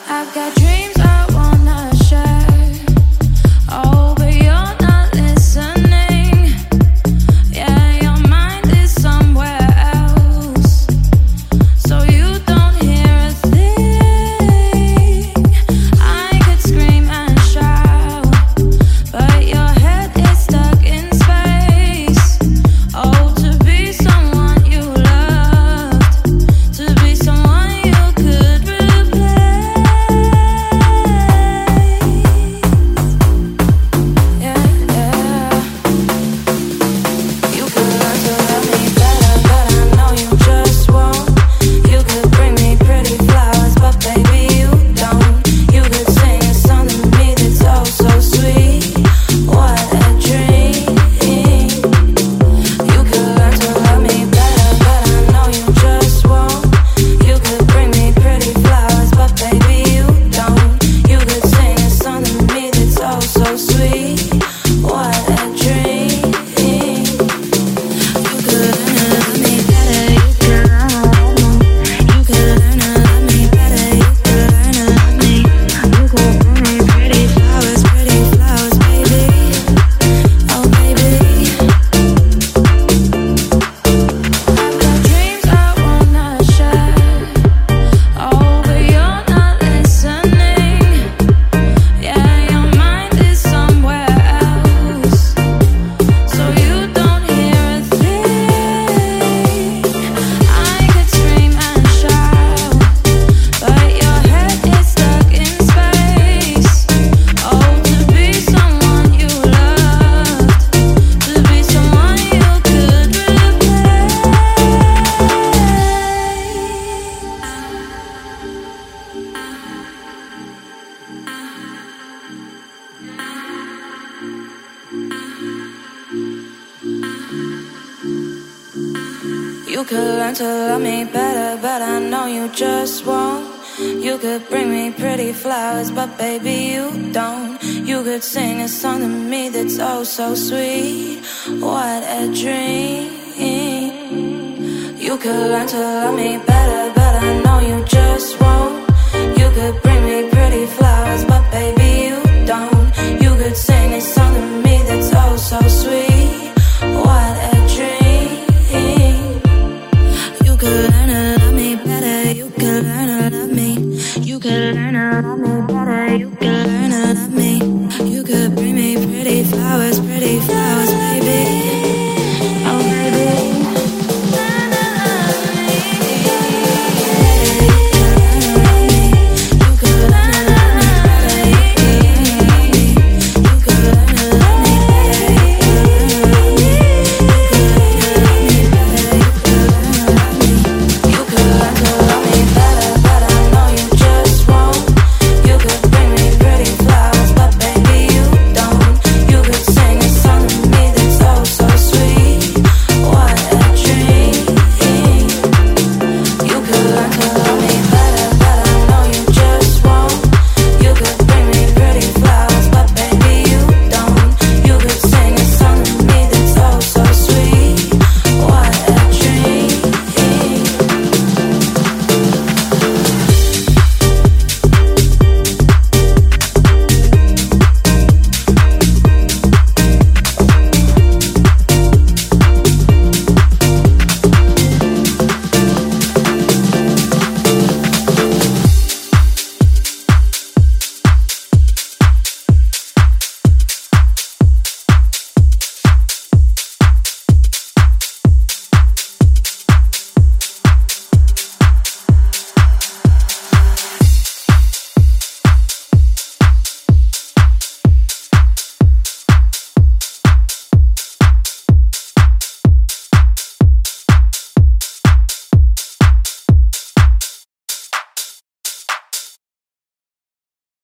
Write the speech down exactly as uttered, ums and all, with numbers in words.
I've got dreams I wanna share. Oh, but you're not listening. Yeah, your mind is somewhere else, so you don't hear a thing. I could scream and shout, but your head is stuck in space. Oh, to be someone you loved, to be someone you could replace. Yeah, yeah. You could learn to love me better, but I know you just won't. You could bring me pretty flowers, but baby you don't. You could sing a song to me that's oh so sweet. What a dream. You could learn to love me better, but I know you just won't. You could bring me pretty flowers, but baby you don't. You could sing a song to me that's oh so sweet. What a dream. You could learn to love me better. You could learn to love me. You could learn to love me better. You could learn to love me. You could bring me pretty flowers, pretty flowers, baby. Oh, baby. I've got dreams I wanna share. Oh, but you're not listening. Yeah, your mind is somewhere else, so you don't hear a thing. I could scream and shout, but your head is stuck in space. Oh, to be someone you loved, to be someone you could replace. You could learn to love me better, but I know you just won't. You could bring me pretty flowers, but baby you don't. You could sing a song to me that's oh so sweet. What a dream. You could learn to love me better, but I know you just won't. You could bring me pretty flowers, but baby you don't. You could sing a song to me that's oh so sweet. What a dream. You could learn to love me better. You could learn to love me. You could learn to love me